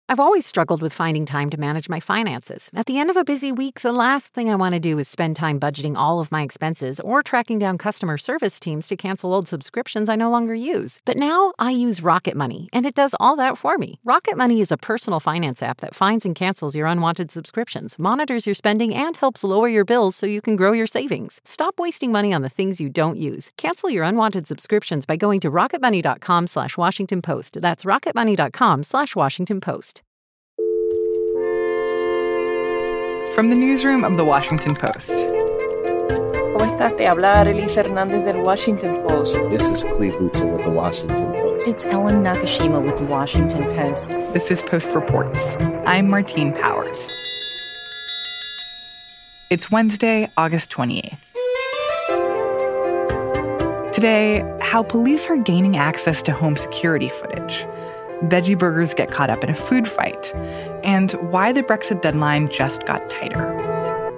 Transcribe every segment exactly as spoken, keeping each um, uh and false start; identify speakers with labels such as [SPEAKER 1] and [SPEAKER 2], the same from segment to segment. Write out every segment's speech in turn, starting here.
[SPEAKER 1] I've always struggled with finding time to manage my finances. At the end of a busy week, the last thing I want to do is spend time budgeting all of my expenses or tracking down customer service teams to cancel old subscriptions I no longer use. But now I use Rocket Money, and it does all that for me. Rocket Money is a personal finance app that finds and cancels your unwanted subscriptions, monitors your spending, and helps lower your bills so you can grow your savings. Stop wasting money on the things you don't use. Cancel your unwanted subscriptions by going to rocketmoney.com slash Washington Post. That's rocketmoney.com slash Washington Post.
[SPEAKER 2] From the newsroom of The Washington Post.
[SPEAKER 3] ¿Cómo estás? Te habla Arely Hernández del Washington Post.
[SPEAKER 4] This is Cleve Wootson with The Washington Post.
[SPEAKER 5] It's Ellen Nakashima with The Washington Post.
[SPEAKER 2] This is Post Reports. I'm Martine Powers. It's Wednesday, August twenty-eighth. Today, how police are gaining access to home security footage. Veggie burgers get caught up in a food fight, and why the Brexit deadline just got tighter.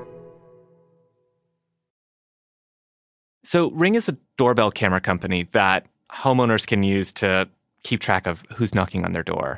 [SPEAKER 6] So Ring is a doorbell camera company that homeowners can use to keep track of who's knocking on their door.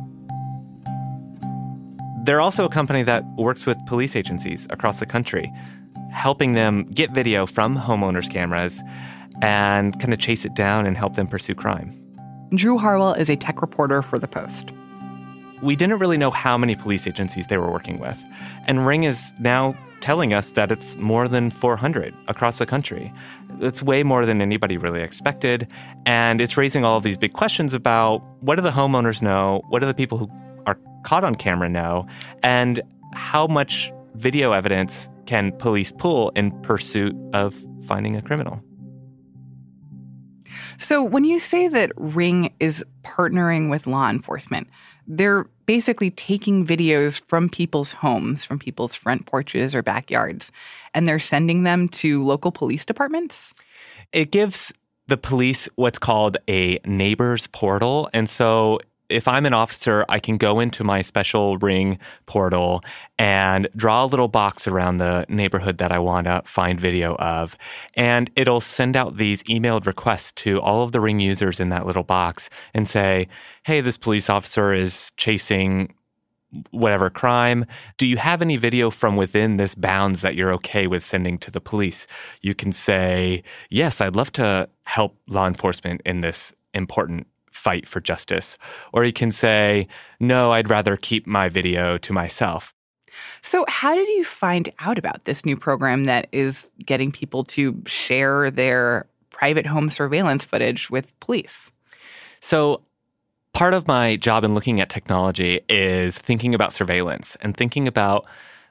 [SPEAKER 6] They're also a company that works with police agencies across the country, helping them get video from homeowners' cameras and kind of chase it down and help them pursue crime.
[SPEAKER 2] Drew Harwell is a tech reporter for The Post.
[SPEAKER 6] We didn't really know how many police agencies they were working with. And Ring is now telling us that it's more than four hundred across the country. It's way more than anybody really expected. And it's raising all of these big questions about what do the homeowners know? What do the people who are caught on camera know? And how much video evidence can police pull in pursuit of finding a criminal?
[SPEAKER 2] So when you say that Ring is partnering with law enforcement, they're basically taking videos from people's homes, from people's front porches or backyards, and they're sending them to local police departments?
[SPEAKER 6] It gives the police what's called a neighbors portal. And so if I'm an officer, I can go into my special Ring portal and draw a little box around the neighborhood that I want to find video of. And it'll send out these emailed requests to all of the Ring users in that little box and say, hey, this police officer is chasing whatever crime. Do you have any video from within this bounds that you're okay with sending to the police? You can say, yes, I'd love to help law enforcement in this important fight for justice. Or you can say, no, I'd rather keep my video to myself.
[SPEAKER 2] So how did you find out about this new program that is getting people to share their private home surveillance footage with police?
[SPEAKER 6] So part of my job in looking at technology is thinking about surveillance and thinking about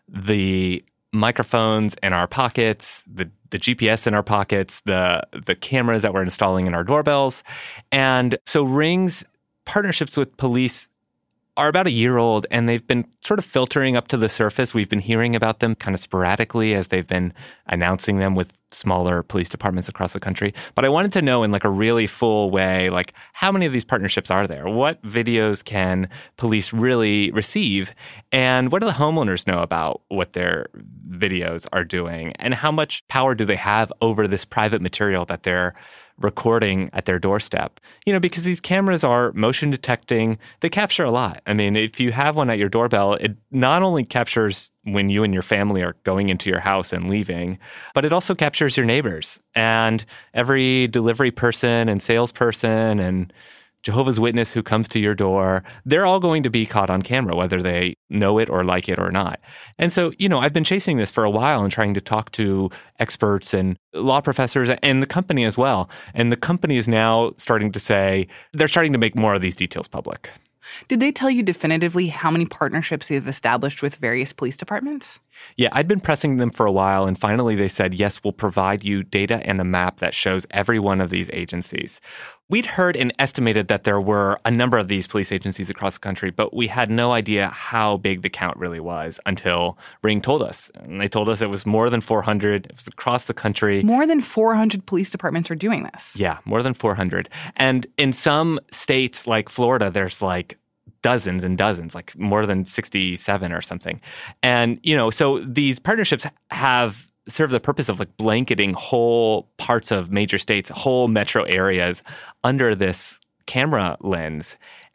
[SPEAKER 6] the microphones in our pockets, the the G P S in our pockets, the the cameras that we're installing in our doorbells. And so Ring's partnerships with police are about a year old, and they've been sort of filtering up to the surface. We've been hearing about them kind of sporadically as they've been announcing them with smaller police departments across the country. But I wanted to know in like a really full way, like how many of these partnerships are there? What videos can police really receive? And what do the homeowners know about what their videos are doing? And how much power do they have over this private material that they're recording at their doorstep? You know, because these cameras are motion detecting, they capture a lot. I mean, if you have one at your doorbell, it not only captures when you and your family are going into your house and leaving, but it also captures your neighbors and every delivery person and salesperson and Jehovah's Witness who comes to your door. They're all going to be caught on camera, whether they know it or like it or not. And so, you know, I've been chasing this for a while and trying to talk to experts and law professors and the company as well. And the company is now starting to say they're starting to make more of these details public.
[SPEAKER 2] Did they tell you definitively how many partnerships they've established with various police departments?
[SPEAKER 6] Yeah, I'd been pressing them for a while, and finally they said, yes, we'll provide you data and a map that shows every one of these agencies. We'd heard and estimated that there were a number of these police agencies across the country, but we had no idea how big the count really was until Ring told us. And they told us it was more than four hundred. It was across the country.
[SPEAKER 2] More than four hundred police departments are doing this.
[SPEAKER 6] Yeah, more than four hundred. And in some states like Florida, there's like dozens and dozens, like more than sixty-seven or something. And, you know, so these partnerships have served the purpose of like blanketing whole parts of major states, whole metro areas under this camera lens.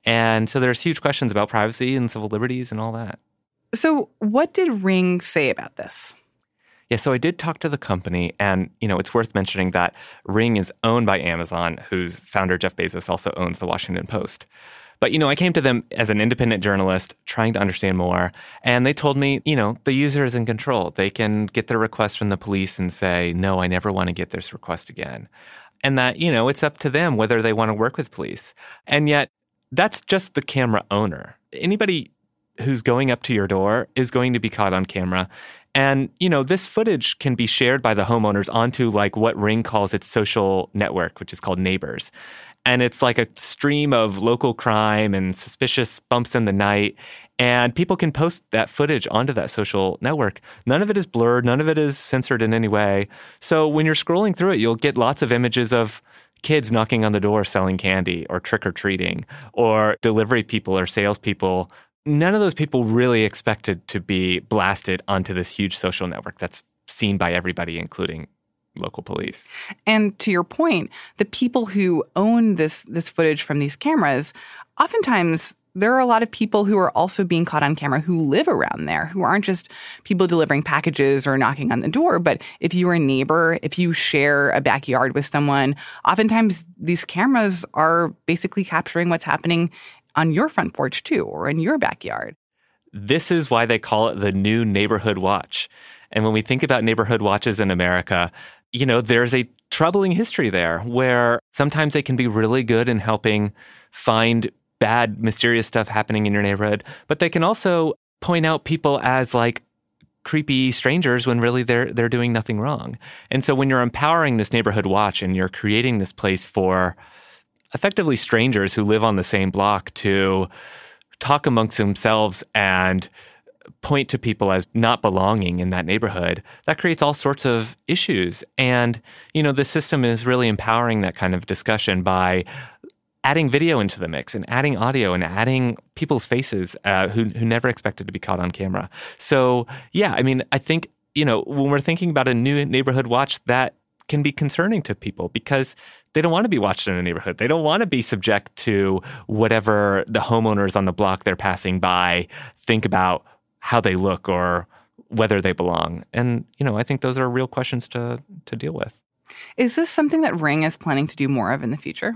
[SPEAKER 6] And so there's huge questions about privacy and civil liberties and all that.
[SPEAKER 2] So what did Ring say about this?
[SPEAKER 6] Yeah, so I did talk to the company, and, you know, it's worth mentioning that Ring is owned by Amazon, whose founder, Jeff Bezos, also owns the Washington Post. But, you know, I came to them as an independent journalist trying to understand more, and they told me, you know, the user is in control. They can get their request from the police and say, no, I never want to get this request again. And that, you know, it's up to them whether they want to work with police. And yet, that's just the camera owner. Anybody who's going up to your door is going to be caught on camera. And, you know, this footage can be shared by the homeowners onto like what Ring calls its social network, which is called Neighbors. And it's like a stream of local crime and suspicious bumps in the night. And people can post that footage onto that social network. None of it is blurred. None of it is censored in any way. So when you're scrolling through it, you'll get lots of images of kids knocking on the door selling candy or trick-or-treating or delivery people or salespeople. None of those people really expected to be blasted onto this huge social network that's seen by everybody, including local police.
[SPEAKER 2] And to your point, the people who own this this footage from these cameras, oftentimes there are a lot of people who are also being caught on camera who live around there, who aren't just people delivering packages or knocking on the door. But if you're a neighbor, if you share a backyard with someone, oftentimes these cameras are basically capturing what's happening on your front porch too, or in your backyard.
[SPEAKER 6] This is why they call it the new neighborhood watch. And when we think about neighborhood watches in America, you know, there's a troubling history there where sometimes they can be really good in helping find bad, mysterious stuff happening in your neighborhood, but they can also point out people as like creepy strangers when really they're they're doing nothing wrong. And so when you're empowering this neighborhood watch and you're creating this place for effectively strangers who live on the same block to talk amongst themselves and point to people as not belonging in that neighborhood, that creates all sorts of issues. And, you know, the system is really empowering that kind of discussion by adding video into the mix and adding audio and adding people's faces uh, who, who never expected to be caught on camera. So, yeah, I mean, I think, you know, when we're thinking about a new neighborhood watch, that can be concerning to people because they don't want to be watched in a neighborhood. They don't want to be subject to whatever the homeowners on the block they're passing by think about how they look or whether they belong. And, you know, I think those are real questions to to deal with.
[SPEAKER 2] Is this something that Ring is planning to do more of in the future?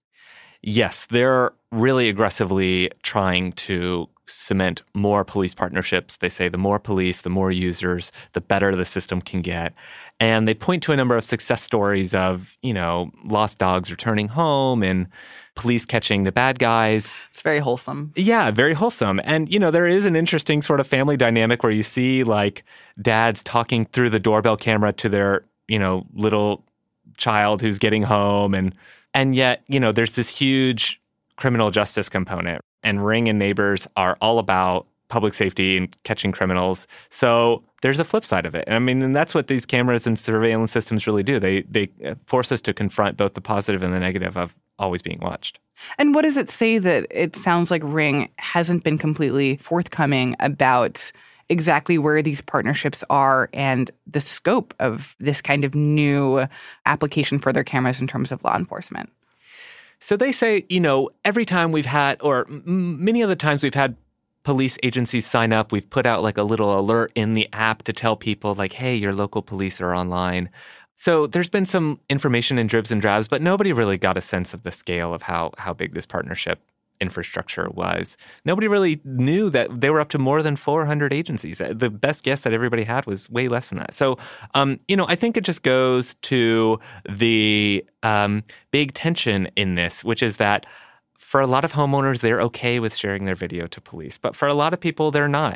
[SPEAKER 6] Yes, they're really aggressively trying to cement more police partnerships. They say the more police, the more users, the better the system can get. And they point to a number of success stories of, you know, lost dogs returning home and police catching the bad guys.
[SPEAKER 2] It's very wholesome.
[SPEAKER 6] Yeah, very wholesome. And, you know, there is an interesting sort of family dynamic where you see like dads talking through the doorbell camera to their, you know, little child who's getting home. And and yet, you know, there's this huge criminal justice component. And Ring and Neighbors are all about public safety and catching criminals. So there's a flip side of it. And I mean, and that's what these cameras and surveillance systems really do. They they force us to confront both the positive and the negative of always being watched.
[SPEAKER 2] And what does it say that it sounds like Ring hasn't been completely forthcoming about exactly where these partnerships are and the scope of this kind of new application for their cameras in terms of law enforcement?
[SPEAKER 6] So they say, you know, every time we've had, or m- many of the times we've had police agencies sign up, we've put out like a little alert in the app to tell people like, hey, your local police are online. So there's been some information in dribs and drabs, but nobody really got a sense of the scale of how how big this partnership infrastructure was. Nobody really knew that they were up to more than four hundred agencies. The best guess that everybody had was way less than that. So, um, you know, I think it just goes to the um, big tension in this, which is that for a lot of homeowners, they're okay with sharing their video to police. But for a lot of people, they're not.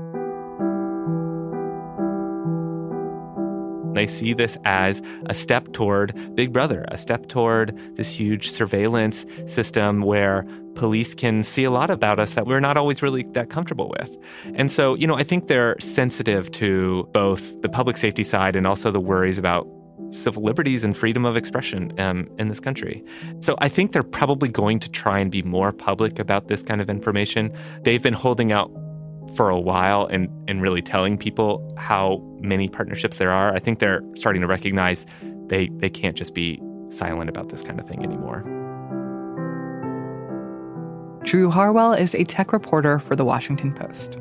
[SPEAKER 6] They see this as a step toward Big Brother, a step toward this huge surveillance system where police can see a lot about us that we're not always really that comfortable with. And so, you know, I think they're sensitive to both the public safety side and also the worries about civil liberties and freedom of expression um, in this country. So I think they're probably going to try and be more public about this kind of information. They've been holding out for a while and, and really telling people how many partnerships there are. I think they're starting to recognize they, they can't just be silent about this kind of thing anymore.
[SPEAKER 2] Drew Harwell is a tech reporter for The Washington Post.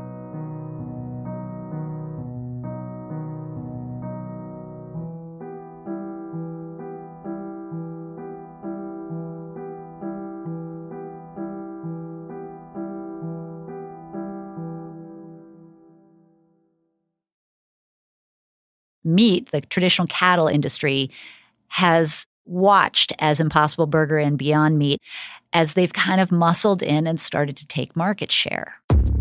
[SPEAKER 7] Meat, the traditional cattle industry, has watched as Impossible Burger and Beyond Meat as they've kind of muscled in and started to take market share.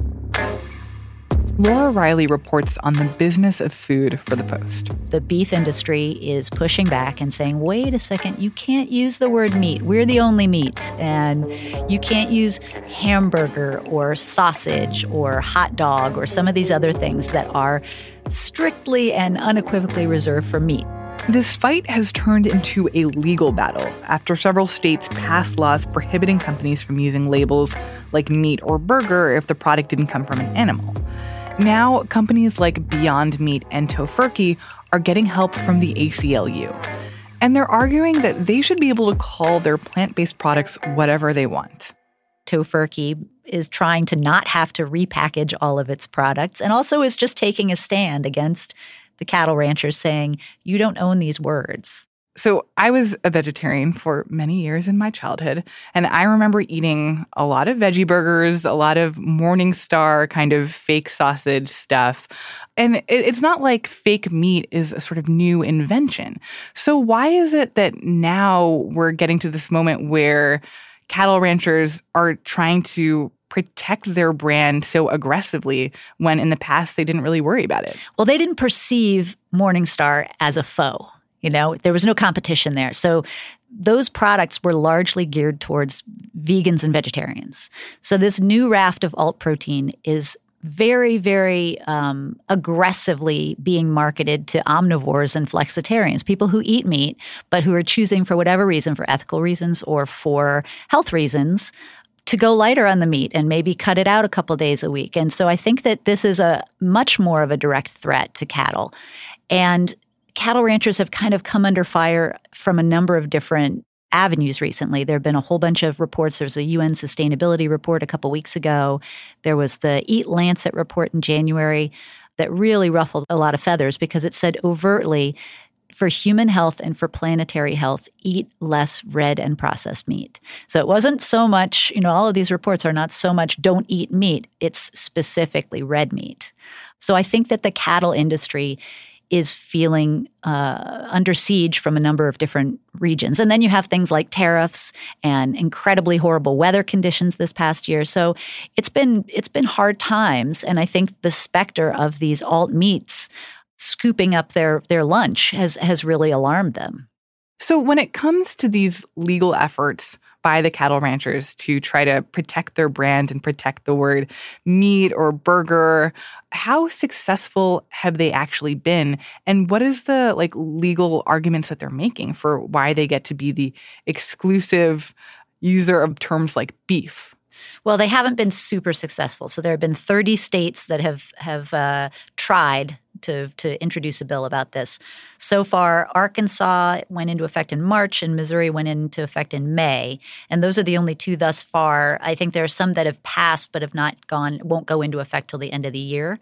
[SPEAKER 2] Laura Riley reports on the business of food for The Post.
[SPEAKER 7] The beef industry is pushing back and saying, wait a second, you can't use the word meat. We're the only meat. And you can't use hamburger or sausage or hot dog or some of these other things that are strictly and unequivocally reserved for meat.
[SPEAKER 2] This fight has turned into a legal battle after several states passed laws prohibiting companies from using labels like meat or burger if the product didn't come from an animal. Now, companies like Beyond Meat and Tofurky are getting help from the A C L U. And they're arguing that they should be able to call their plant-based products whatever they want.
[SPEAKER 7] Tofurky is trying to not have to repackage all of its products and also is just taking a stand against the cattle ranchers saying, you don't own these words.
[SPEAKER 2] So I was a vegetarian for many years in my childhood, and I remember eating a lot of veggie burgers, a lot of Morningstar kind of fake sausage stuff. And it's not like fake meat is a sort of new invention. So why is it that now we're getting to this moment where cattle ranchers are trying to protect their brand so aggressively when in the past they didn't really worry about it?
[SPEAKER 7] Well, they didn't perceive Morningstar as a foe. You know, there was no competition there. So those products were largely geared towards vegans and vegetarians. So this new raft of alt protein is very, very um, aggressively being marketed to omnivores and flexitarians, people who eat meat, but who are choosing for whatever reason, for ethical reasons or for health reasons, to go lighter on the meat and maybe cut it out a couple days a week. And so I think that this is a much more of a direct threat to cattle. And cattle ranchers have kind of come under fire from a number of different avenues recently. There have been a whole bunch of reports. There was a U N sustainability report a couple weeks ago. There was the Eat Lancet report in January that really ruffled a lot of feathers because it said overtly, for human health and for planetary health, eat less red and processed meat. So it wasn't so much, you know, all of these reports are not so much don't eat meat. It's specifically red meat. So I think that the cattle industry is feeling uh, under siege from a number of different regions. And then you have things like tariffs and incredibly horrible weather conditions this past year. So it's been it's been hard times. And I think the specter of these alt meats scooping up their their lunch has has really alarmed them.
[SPEAKER 2] So when it comes to these legal efforts by the cattle ranchers to try to protect their brand and protect the word meat or burger, how successful have they actually been? And what is the like legal arguments that they're making for why they get to be the exclusive user of terms like beef?
[SPEAKER 7] Well, they haven't been super successful. So there have been thirty states that have have uh, tried to to introduce a bill about this. So far, Arkansas went into effect in March and Missouri went into effect in May. And those are the only two thus far. I think there are some that have passed but have not gone, won't go into effect till the end of the year.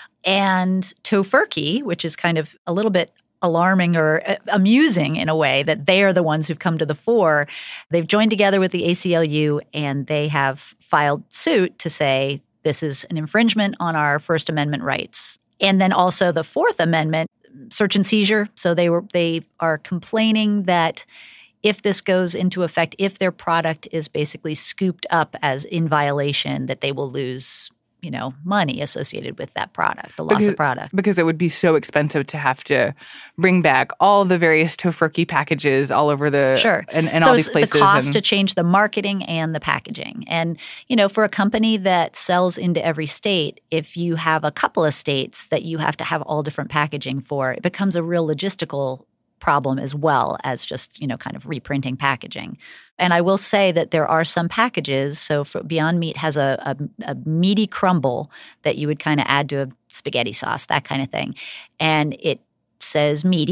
[SPEAKER 7] And Tofurky, which is kind of a little bit alarming or amusing in a way that they are the ones who've come to the fore. They've joined together with the A C L U and they have filed suit to say this is an infringement on our First Amendment rights. And then also the Fourth Amendment, search and seizure. So they were they are complaining that if this goes into effect, if their product is basically scooped up as in violation, that they will lose, you know, money associated with that product, the loss
[SPEAKER 2] because,
[SPEAKER 7] of product.
[SPEAKER 2] Because it would be so expensive to have to bring back all the various Tofurky packages all over the
[SPEAKER 7] sure.
[SPEAKER 2] and, and
[SPEAKER 7] so
[SPEAKER 2] all these places.
[SPEAKER 7] The cost
[SPEAKER 2] and,
[SPEAKER 7] to change the marketing and the packaging. And, you know, for a company that sells into every state, if you have a couple of states that you have to have all different packaging for, it becomes a real logistical problem as well as just, you know, kind of reprinting packaging. And I will say that there are some packages. So for Beyond Meat has a, a, a meaty crumble that you would kind of add to a spaghetti sauce, that kind of thing. And it says meaty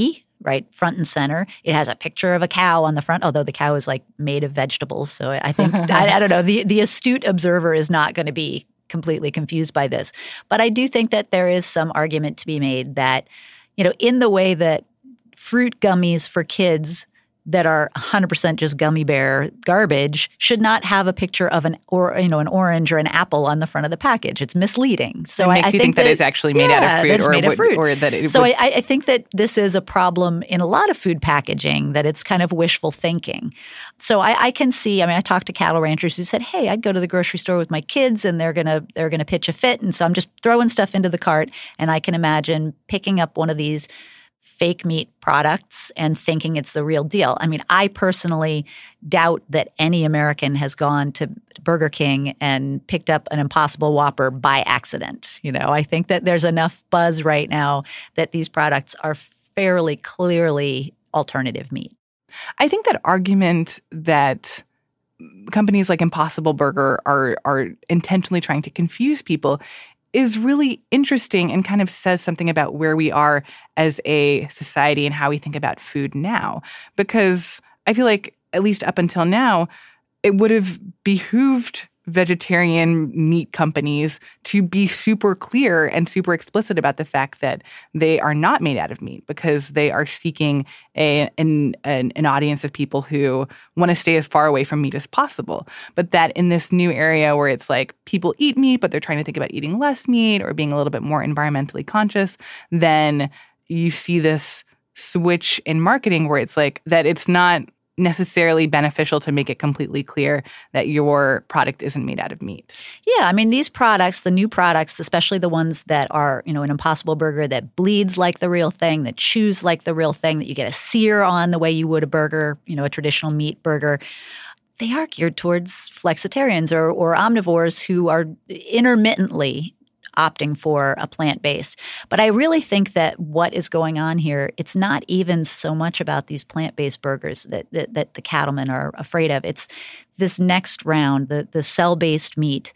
[SPEAKER 7] right, front and center. It has a picture of a cow on the front, although the cow is like made of vegetables. So I think, I, I don't know, the, the astute observer is not going to be completely confused by this. But I do think that there is some argument to be made that, you know, in the way that fruit gummies for kids that are one hundred percent just gummy bear garbage should not have a picture of an or you know an orange or an apple on the front of the package. It's misleading. So
[SPEAKER 2] it makes
[SPEAKER 7] I, I
[SPEAKER 2] you
[SPEAKER 7] think,
[SPEAKER 2] think that,
[SPEAKER 7] that
[SPEAKER 2] it's actually made
[SPEAKER 7] yeah,
[SPEAKER 2] out of fruit,
[SPEAKER 7] it's
[SPEAKER 2] or,
[SPEAKER 7] made of
[SPEAKER 2] would,
[SPEAKER 7] fruit.
[SPEAKER 2] or that it.
[SPEAKER 7] So
[SPEAKER 2] would,
[SPEAKER 7] I, I think that this is a problem in a lot of food packaging. That it's kind of wishful thinking. So I, I can see. I mean, I talked to cattle ranchers who said, "Hey, I'd go to the grocery store with my kids, and they're gonna they're gonna pitch a fit, and so I'm just throwing stuff into the cart, and I can imagine picking up one of these fake meat products and thinking it's the real deal." I mean, I personally doubt that any American has gone to Burger King and picked up an Impossible Whopper by accident. You know, I think that there's enough buzz right now that these products are fairly clearly alternative meat.
[SPEAKER 2] I think that argument that companies like Impossible Burger are are intentionally trying to confuse people is really interesting and kind of says something about where we are as a society and how we think about food now. Because I feel like, at least up until now, it would have behooved vegetarian meat companies to be super clear and super explicit about the fact that they are not made out of meat, because they are seeking a, an, an, an audience of people who want to stay as far away from meat as possible. But that in this new area where it's like people eat meat, but they're trying to think about eating less meat or being a little bit more environmentally conscious, then you see this switch in marketing where it's like that it's not necessarily beneficial to make it completely clear that your product isn't made out of meat.
[SPEAKER 7] Yeah, I mean, these products, the new products, especially the ones that are, you know, an Impossible Burger that bleeds like the real thing, that chews like the real thing, that you get a sear on the way you would a burger, you know, a traditional meat burger, they are geared towards flexitarians or, or omnivores who are intermittently opting for a plant-based. But I really think that what is going on here, it's not even so much about these plant-based burgers that, that, that the cattlemen are afraid of. It's this next round, the, the cell-based meat.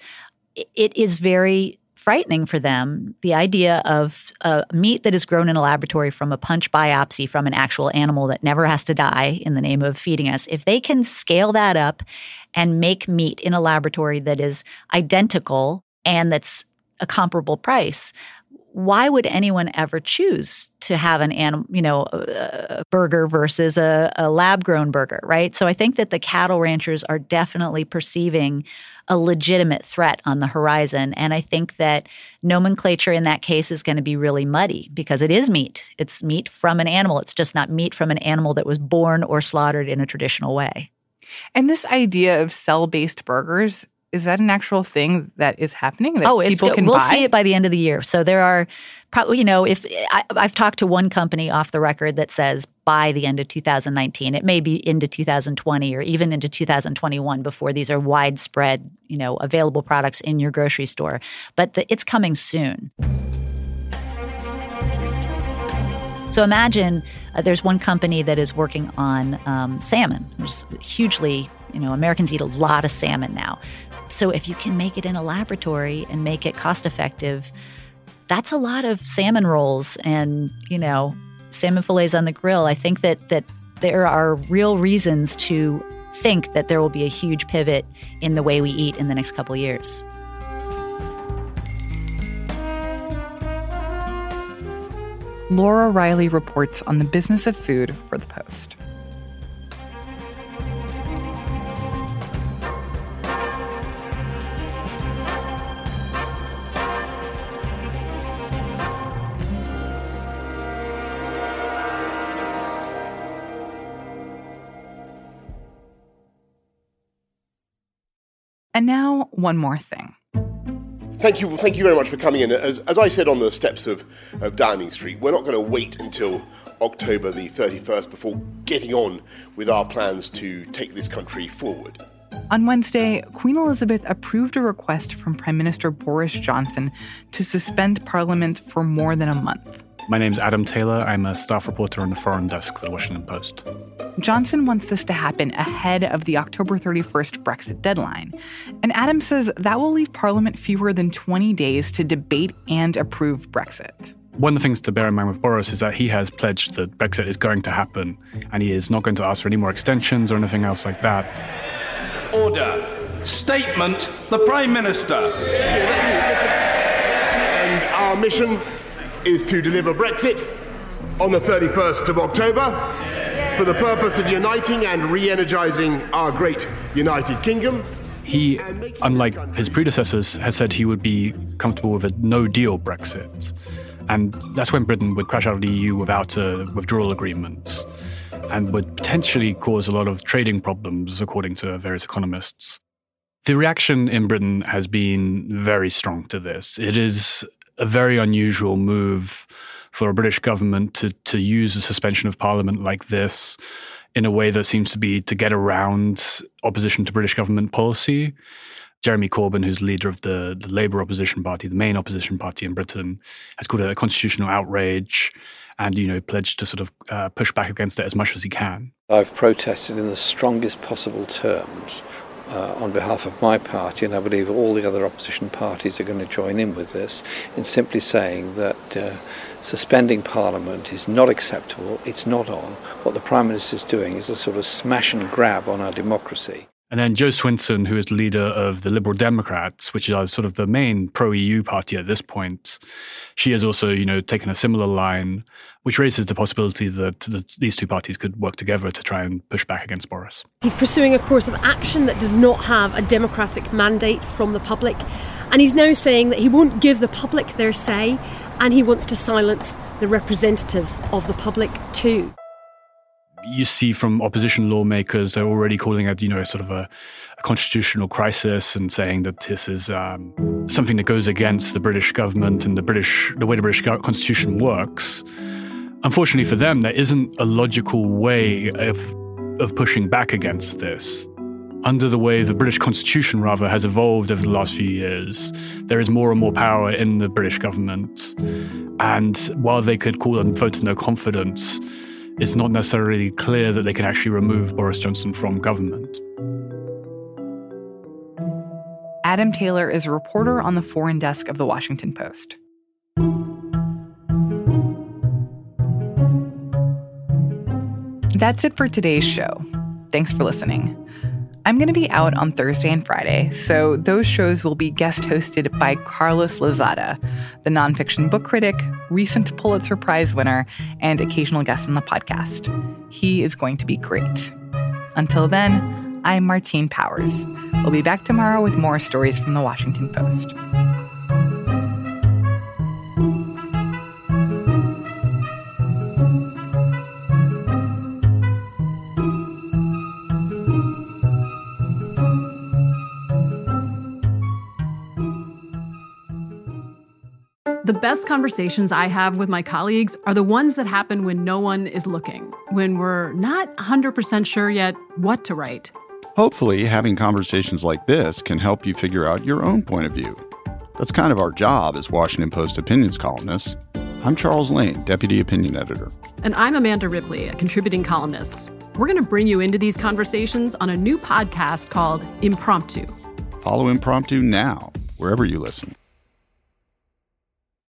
[SPEAKER 7] It is very frightening for them, the idea of uh, meat that is grown in a laboratory from a punch biopsy from an actual animal that never has to die in the name of feeding us. If they can scale that up and make meat in a laboratory that is identical and that's a comparable price, why would anyone ever choose to have an animal, you know, a burger versus a, a lab-grown burger, right? So I think that the cattle ranchers are definitely perceiving a legitimate threat on the horizon. And I think that nomenclature in that case is going to be really muddy because it is meat. It's meat from an animal. It's just not meat from an animal that was born or slaughtered in a traditional way.
[SPEAKER 2] And this idea of cell-based burgers, is that an actual thing that is happening that
[SPEAKER 7] oh, it's
[SPEAKER 2] people
[SPEAKER 7] good.
[SPEAKER 2] can
[SPEAKER 7] we'll
[SPEAKER 2] buy?
[SPEAKER 7] see it by the end of the year. So there are probably, you know, if I, I've talked to one company off the record that says by the end of two thousand nineteen, it may be into two thousand twenty or even into two thousand twenty-one before these are widespread, you know, available products in your grocery store. But the, it's coming soon. So imagine uh, there's one company that is working on um, salmon, which is hugely, you know, Americans eat a lot of salmon now. So if you can make it in a laboratory and make it cost effective, that's a lot of salmon rolls and, you know, salmon fillets on the grill. I think that that there are real reasons to think that there will be a huge pivot in the way we eat in the next couple of years.
[SPEAKER 2] Laura Riley reports on the business of food for The Post. And now, one more thing.
[SPEAKER 8] Thank you, thank you very much for coming in. As, as I said on the steps of, of Downing Street, we're not going to wait until October the thirty-first before getting on with our plans to take this country forward.
[SPEAKER 2] On Wednesday, Queen Elizabeth approved a request from Prime Minister Boris Johnson to suspend Parliament for more than a month.
[SPEAKER 9] My name's Adam Taylor. I'm a staff reporter on the foreign desk for the Washington Post.
[SPEAKER 2] Johnson wants this to happen ahead of the October thirty-first Brexit deadline. And Adam says that will leave Parliament fewer than twenty days to debate and approve Brexit.
[SPEAKER 9] One of the things to bear in mind with Boris is that he has pledged that Brexit is going to happen, and he is not going to ask for any more extensions or anything else like that.
[SPEAKER 10] Order. Statement, the Prime Minister.
[SPEAKER 8] And our mission is to deliver Brexit on the thirty-first of October for the purpose of uniting and re-energising our great United Kingdom.
[SPEAKER 9] He, unlike his predecessors, has said he would be comfortable with a no-deal Brexit. And that's when Britain would crash out of the E U without a withdrawal agreement and would potentially cause a lot of trading problems, according to various economists. The reaction in Britain has been very strong to this. It is a very unusual move for a British government to, to use a suspension of parliament like this in a way that seems to be to get around opposition to British government policy. Jeremy Corbyn, who's the leader of the, the Labour opposition party, the main opposition party in Britain, has called it a constitutional outrage and, you know, pledged to sort of uh, push back against it as much as he can.
[SPEAKER 11] I've protested in the strongest possible terms uh, on behalf of my party, and I believe all the other opposition parties are going to join in with this, in simply saying that uh, suspending Parliament is not acceptable, it's not on. What the Prime Minister is doing is a sort of smash and grab on our democracy.
[SPEAKER 9] And then Jo Swinson, who is the leader of the Liberal Democrats, which is sort of the main pro-E U party at this point, she has also, you know, taken a similar line, which raises the possibility that the, these two parties could work together to try and push back against Boris.
[SPEAKER 12] He's pursuing a course of action that does not have a democratic mandate from the public. And he's now saying that he won't give the public their say, and he wants to silence the representatives of the public too.
[SPEAKER 9] You see from opposition lawmakers, they're already calling it, you know, sort of a, a constitutional crisis and saying that this is um, something that goes against the British government and the British, the way the British constitution works. Unfortunately for them, there isn't a logical way of of pushing back against this. Under the way the British constitution, rather, has evolved over the last few years, there is more and more power in the British government. And while they could call and vote no confidence, it's not necessarily clear that they can actually remove Boris Johnson from government.
[SPEAKER 2] Adam Taylor is a reporter on the foreign desk of The Washington Post. That's it for today's show. Thanks for listening. I'm going to be out on Thursday and Friday, so those shows will be guest hosted by Carlos Lozada, the nonfiction book critic, recent Pulitzer Prize winner, and occasional guest on the podcast. He is going to be great. Until then, I'm Martine Powers. We'll be back tomorrow with more stories from The Washington Post.
[SPEAKER 13] The best conversations I have with my colleagues are the ones that happen when no one is looking, when we're not one hundred percent sure yet what to write.
[SPEAKER 14] Hopefully, having conversations like this can help you figure out your own point of view. That's kind of our job as Washington Post opinions columnists. I'm Charles Lane, Deputy Opinion Editor.
[SPEAKER 13] And I'm Amanda Ripley, a contributing columnist. We're going to bring you into these conversations on a new podcast called Impromptu.
[SPEAKER 14] Follow Impromptu now, wherever you listen.